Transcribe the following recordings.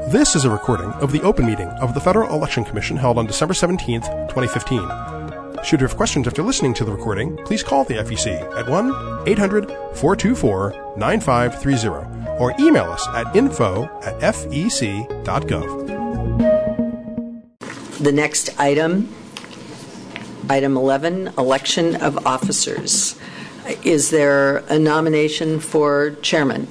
This is a recording of the open meeting of the Federal Election Commission held on December 17th, 2015. Should you have questions after listening to the recording, please call the FEC at 1-800-424-9530 or email us at info@fec.gov. The next item 11, election of officers. Is there a nomination for chairman?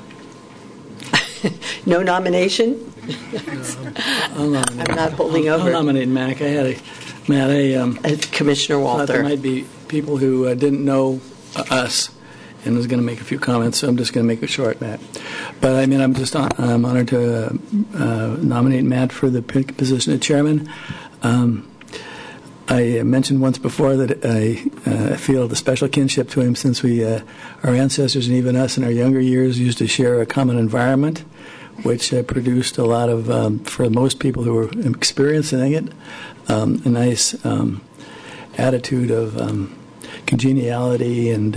No nomination? I'm not holding over. I'll nominate Mac. Commissioner Walther. Thought there might be people who didn't know us and was going to make a few comments, so I'm just going to make it short, Matt. But I'm honored to nominate Matt for the position of chairman. I mentioned once before that I feel the special kinship to him since our ancestors and even us in our younger years used to share a common environment, which produced a lot of, for most people who were experiencing it, a nice attitude of congeniality and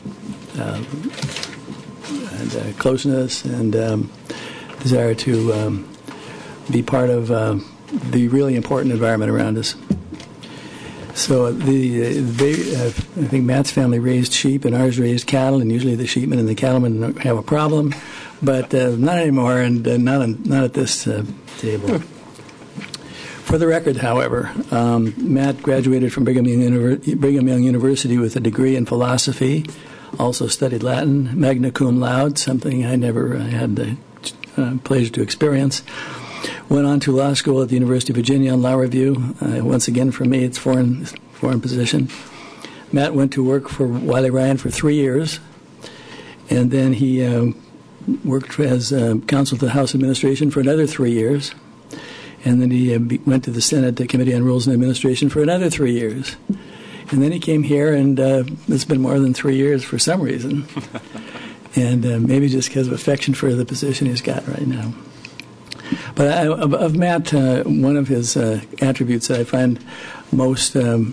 closeness and desire to be part of the really important environment around us. So I think Matt's family raised sheep and ours raised cattle, and usually the sheepmen and the cattlemen don't have a problem, but not anymore, and not at this table. For the record, however, Matt graduated from Brigham Young University with a degree in philosophy, also studied Latin, magna cum laude, something I never had the pleasure to experience. Went on to law school at the University of Virginia on law review. Once again, for me, it's foreign position. Matt went to work for Wiley Ryan for 3 years, and then he worked as counsel to the House Administration for another 3 years, and then he went to the Senate Committee on Rules and Administration for another 3 years. And then he came here, and it's been more than 3 years for some reason, and maybe just because of affection for the position he's got right now. But of Matt, one of his attributes that I find most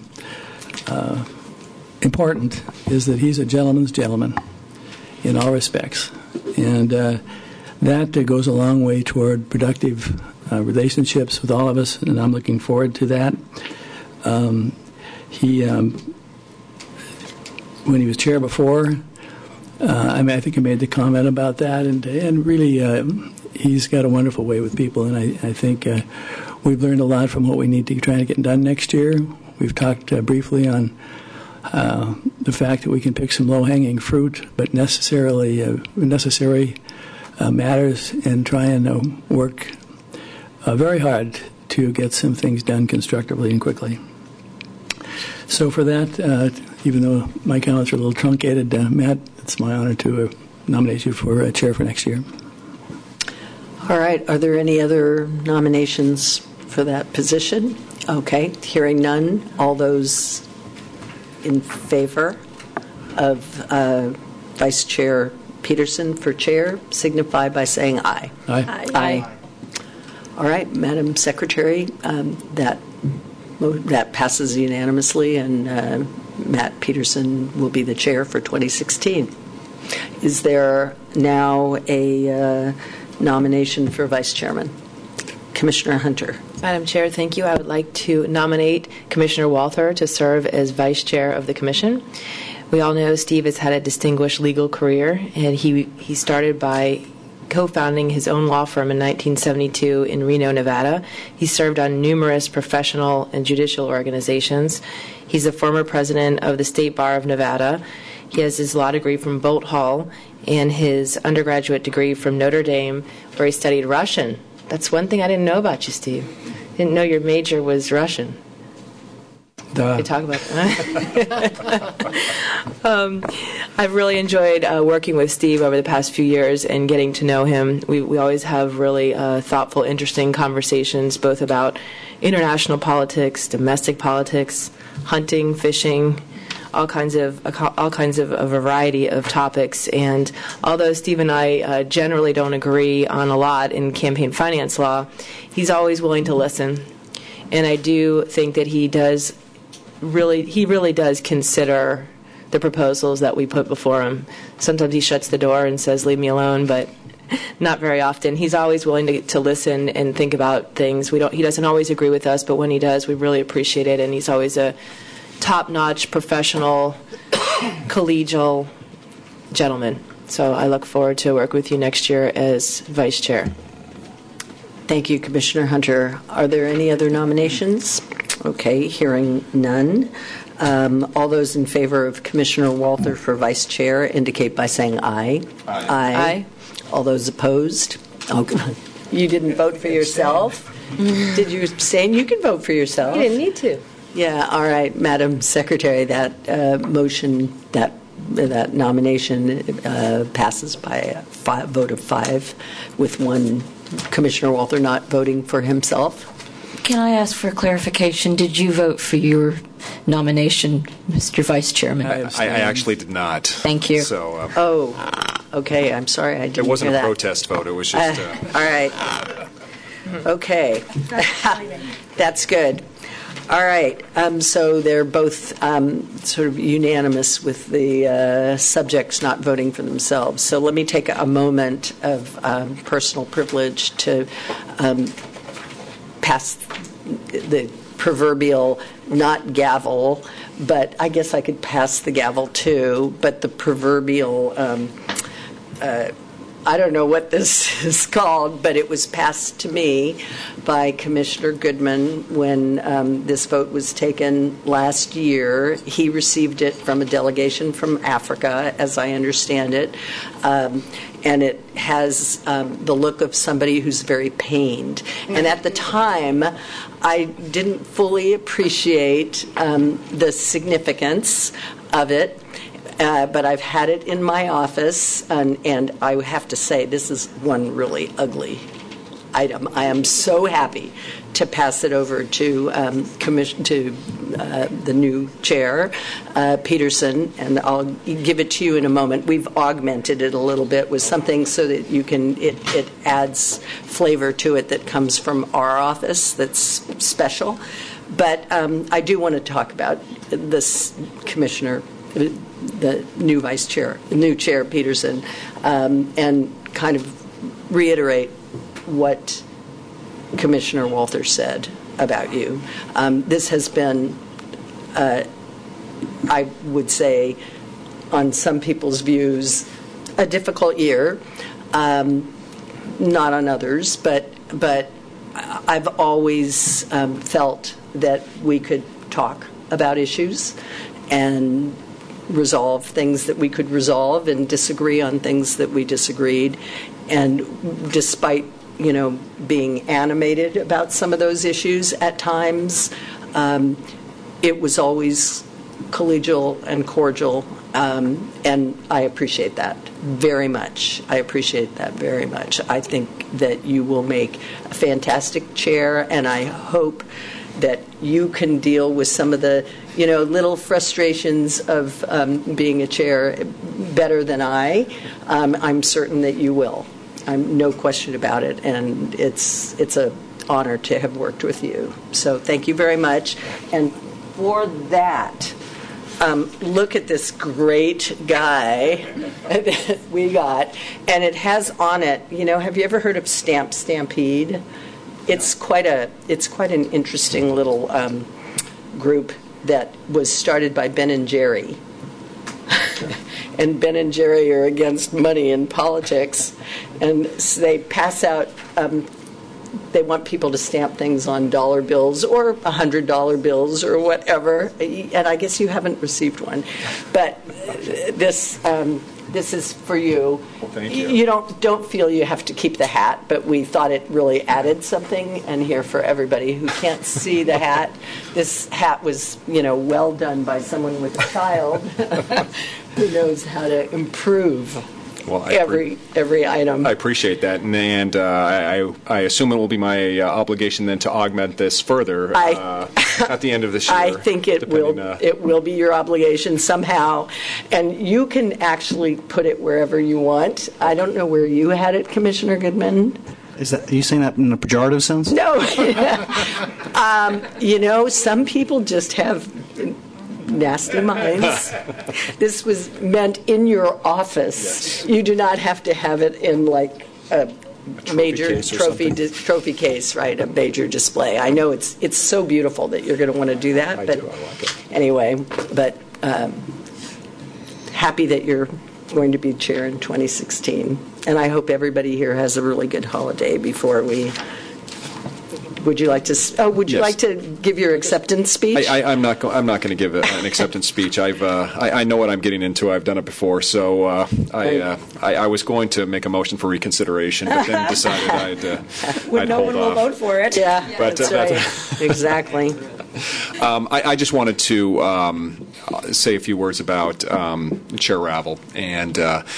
important is that he's a gentleman's gentleman in all respects. And that goes a long way toward productive relationships with all of us, and I'm looking forward to that. When he was chair before, I think I made the comment about that, and really he's got a wonderful way with people, and I think we've learned a lot from what we need to try to get done next year. We've talked briefly on the fact that we can pick some low-hanging fruit, but necessary matters, and try and work very hard to get some things done constructively and quickly. So for that, even though my comments are a little truncated, Matt, it's my honor to nominate you for chair for next year. All right. Are there any other nominations for that position? Okay. Hearing none, all those in favor of Vice Chair Peterson for chair signify by saying aye. Aye. Aye. All right, Madam Secretary, that passes unanimously, and Matt Peterson will be the chair for 2016. Is there now a nomination for Vice Chairman? Commissioner Hunter. Madam Chair, thank you. I would like to nominate Commissioner Walther to serve as Vice Chair of the Commission. We all know Steve has had a distinguished legal career, and he started by co-founding his own law firm in 1972 in Reno, Nevada. He served on numerous professional and judicial organizations. He's a former president of the State Bar of Nevada. He has his law degree from Boalt Hall and his undergraduate degree from Notre Dame, where he studied Russian. That's one thing I didn't know about you, Steve. Didn't know your major was Russian. Duh. We talk about that. I've really enjoyed working with Steve over the past few years and getting to know him. We always have really thoughtful, interesting conversations, both about international politics, domestic politics, hunting, fishing, all kinds of a variety of topics. And although Steve and I generally don't agree on a lot in campaign finance law, he's always willing to listen. And I do think that he really does consider the proposals that we put before him. Sometimes he shuts the door and says, "Leave me alone," but not very often. He's always willing to listen and think about things. He doesn't always agree with us, but when he does, we really appreciate it. And he's always a top-notch, professional, collegial gentleman. So I look forward to work with you next year as vice chair. Thank you, Commissioner Hunter. Are there any other nominations? Okay, hearing none. All those in favor of Commissioner Walther for vice chair indicate by saying aye. Aye. Aye. All those opposed? Oh, you didn't vote for yourself? Did you abstain? You can vote for yourself. You didn't need to. Yeah, all right, Madam Secretary, that motion, that nomination passes by a vote of 5, with one Commissioner Walther not voting for himself. Can I ask for clarification? Did you vote for your nomination, Mr. Vice Chairman? I actually did not. Thank you. So, Okay, I'm sorry, I didn't it wasn't hear a that. protest vote. It was just. All right. Okay. That's good. All right. So they're both sort of unanimous with the subjects not voting for themselves. So let me take a moment of personal privilege to pass the proverbial, not gavel, but I guess I could pass the gavel too, but the proverbial, I don't know what this is called, but it was passed to me by Commissioner Goodman when this vote was taken last year. He received it from a delegation from Africa, as I understand it, and it has the look of somebody who's very pained. And at the time, I didn't fully appreciate the significance of it. But I've had it in my office, and I have to say, this is one really ugly item. I am so happy to pass it over to the new chair, Peterson, and I'll give it to you in a moment. We've augmented it a little bit with something so that you can, it adds flavor to it that comes from our office that's special. But I do want to talk about this commissioner, the new vice chair, the new chair, Peterson, and kind of reiterate what Commissioner Walther said about you. This has been, I would say, on some people's views, a difficult year, not on others, but I've always felt that we could talk about issues and resolve things that we could resolve and disagree on things that we disagreed. And despite, being animated about some of those issues at times, it was always collegial and cordial, and I appreciate that very much. I appreciate that very much. I think that you will make a fantastic chair, and I hope that you can deal with some of the little frustrations of being a chair better than I. I'm certain that you will. I'm no question about it, and it's an honor to have worked with you. So thank you very much. And for that, look at this great guy that we got, and it has on it. Have you ever heard of Stamp Stampede? It's quite an interesting little group that was started by Ben and Jerry. And Ben and Jerry are against money in politics, and so they pass out. They want people to stamp things on dollar bills or $100 bills or whatever. And I guess you haven't received one, but this is for you. Well, thank you. You don't feel you have to keep the hat, but we thought it really added something. And here, for everybody who can't see the hat, this hat was, well done by someone with a child who knows how to improve every item. I appreciate that, and I assume it will be my obligation then to augment this further at the end of this year. I think it will be your obligation somehow, and you can actually put it wherever you want. I don't know where you had it, Commissioner Goodman. Are you saying that in a pejorative sense? No. Some people just have nasty minds. This was meant in your office. Yes. You do not have to have it in major case or something. trophy case, right? A major display. I know it's so beautiful that you're going to want to do that. I but do. I like it. Anyway, but happy that you're going to be chair in 2016, and I hope everybody here has a really good holiday before we. Would you like to? Would you Yes. like to give your acceptance speech? I'm not going to give an acceptance speech. I know what I'm getting into. I've done it before. So I was going to make a motion for reconsideration, but then decided I'd no hold one will off. vote for it. Yeah, But, that's right. Exactly. I just wanted to say a few words about Chair Ravel and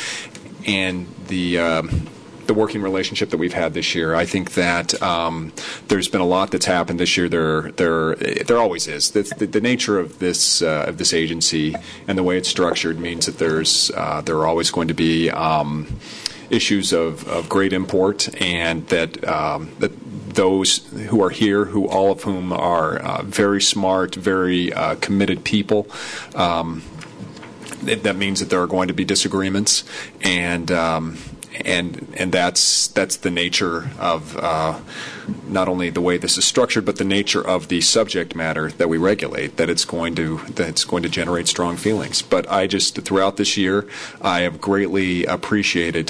the working relationship that we've had this year. I think that there's been a lot that's happened this year. There always is. The nature of this agency and the way it's structured means that there are always going to be issues of great import, and that those who are here, who all of whom are very smart, very committed people. That means that there are going to be disagreements, and that's the nature of not only the way this is structured, but the nature of the subject matter that we regulate. That it's going to generate strong feelings. But I just throughout this year, I have greatly appreciated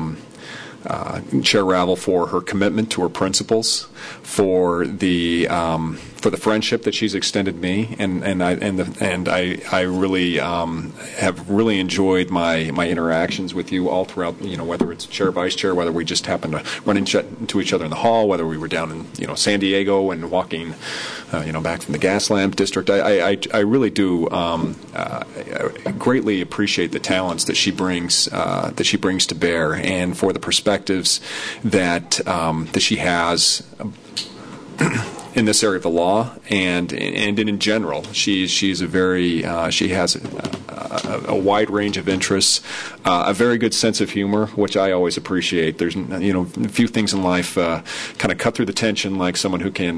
Chair Ravel for her commitment to her principles, for the friendship that she's extended me, and I really have really enjoyed my interactions with you all throughout. Whether it's chair, vice chair, whether we just happened to run into each other in the hall, whether we were down in San Diego and walking back from the gas lamp district. I really do greatly appreciate the talents that she brings to bear, and for the perspectives that she has in this area of the law and in general. She's a very she has a wide range of interests, a very good sense of humor, which I always appreciate. There's a few things in life kind of cut through the tension, like someone who can.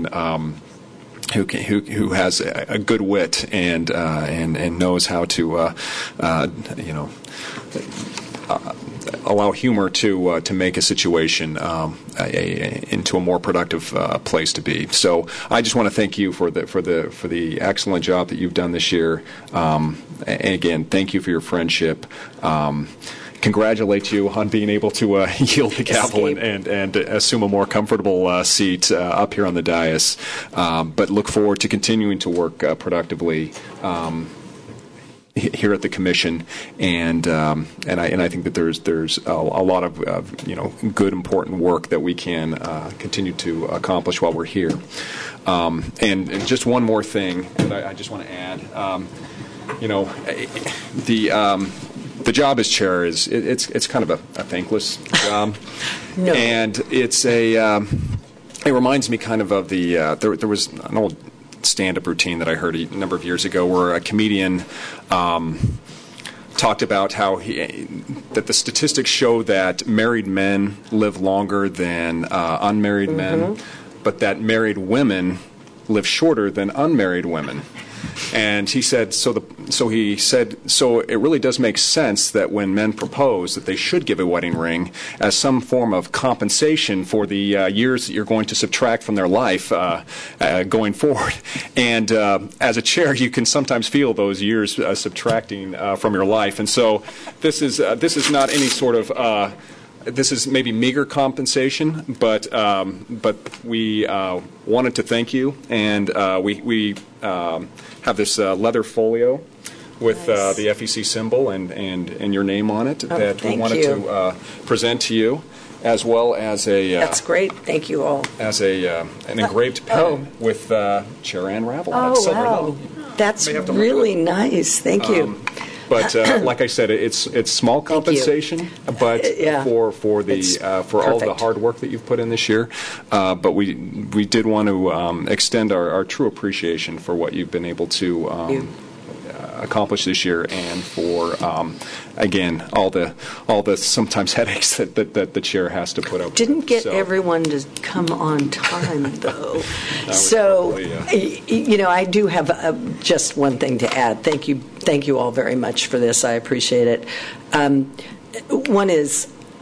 Who has a good wit and knows how to allow humor to make a situation into a more productive place to be. So I just want to thank you for the excellent job that you've done this year. And again, thank you for your friendship. Congratulate you on being able to yield the gavel and assume a more comfortable seat up here on the dais. But look forward to continuing to work productively here at the commission, and I think that there's a lot of good, important work that we can continue to accomplish while we're here. And just one more thing that I just want to add. The job as chair it's kind of a thankless job, No. and it reminds me kind of the there was an old stand-up routine that I heard a number of years ago where a comedian talked about how that the statistics show that married men live longer than unmarried men, but that married women live shorter than unmarried women. And he said, so it really does make sense that when men propose that they should give a wedding ring as some form of compensation for the years that you're going to subtract from their life going forward. And as a chair, you can sometimes feel those years subtracting from your life. And so this is not any sort of this is maybe meager compensation, but we wanted to thank you, and we have this leather folio with Nice. the FEC symbol and your name on it that we thank wanted you. to present to you, as well as That's great. Thank you all. as an engraved pen with Chair Ann Ravel on it. Oh, Silver wow. leather. That's May have to look really at it. nice. Thank you. But like I said, it's small compensation, but Yeah. for It's all the perfect. hard work that you've put in this year. But we did want to extend our true appreciation for what you've been able to accomplish this year, and for again all the sometimes headaches that the chair has to put up. Didn't with. get So, everyone to come on time, though. was So, probably, I do have just one thing to add. Thank you all very much for this. I appreciate it. One is,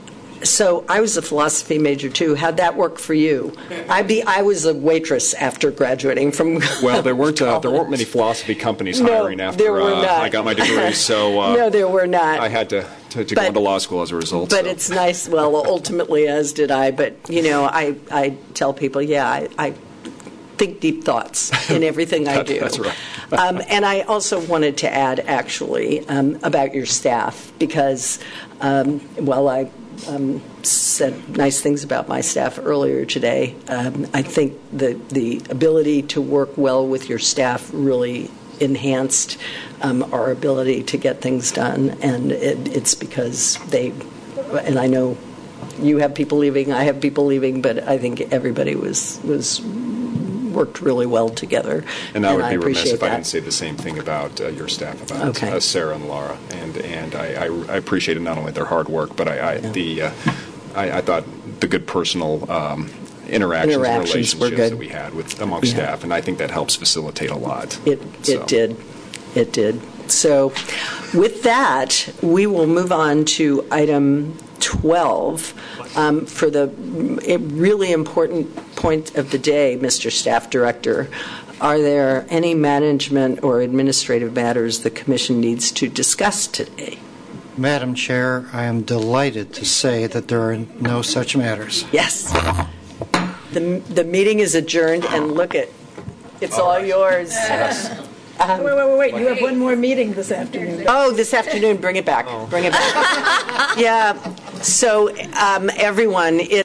So I was a philosophy major too. How'd that work for you? I was a waitress after graduating from. Well, there weren't many philosophy companies hiring after there were not. I got my degree. So no, there were not. I had to go into law school as a result. But so. it's nice. Well, ultimately, as did I. But I tell people, I think deep thoughts in everything I do. That's right. And I also wanted to add, actually, about your staff, because, I said nice things about my staff earlier today. I think the ability to work well with your staff really enhanced our ability to get things done, and it's because and I know you have people leaving, I have people leaving, but I think everybody was worked really well together. And I would be remiss if that. I didn't say the same thing about your staff, about Okay. Sarah and Laura. And I appreciated not only their hard work, but I thought the good personal interactions and relationships were good. that we had amongst staff, and I think that helps facilitate a lot. It did. So with that, we will move on to item 12 for the really important point of the day, Mr. Staff Director. Are there any management or administrative matters the Commission needs to discuss today? Madam Chair, I am delighted to say that there are no such matters. Yes. The meeting is adjourned, and look it's all yours. Wait. You have one more meeting this afternoon. Oh, this afternoon. Bring it back. Bring it back. Yeah. So, everyone,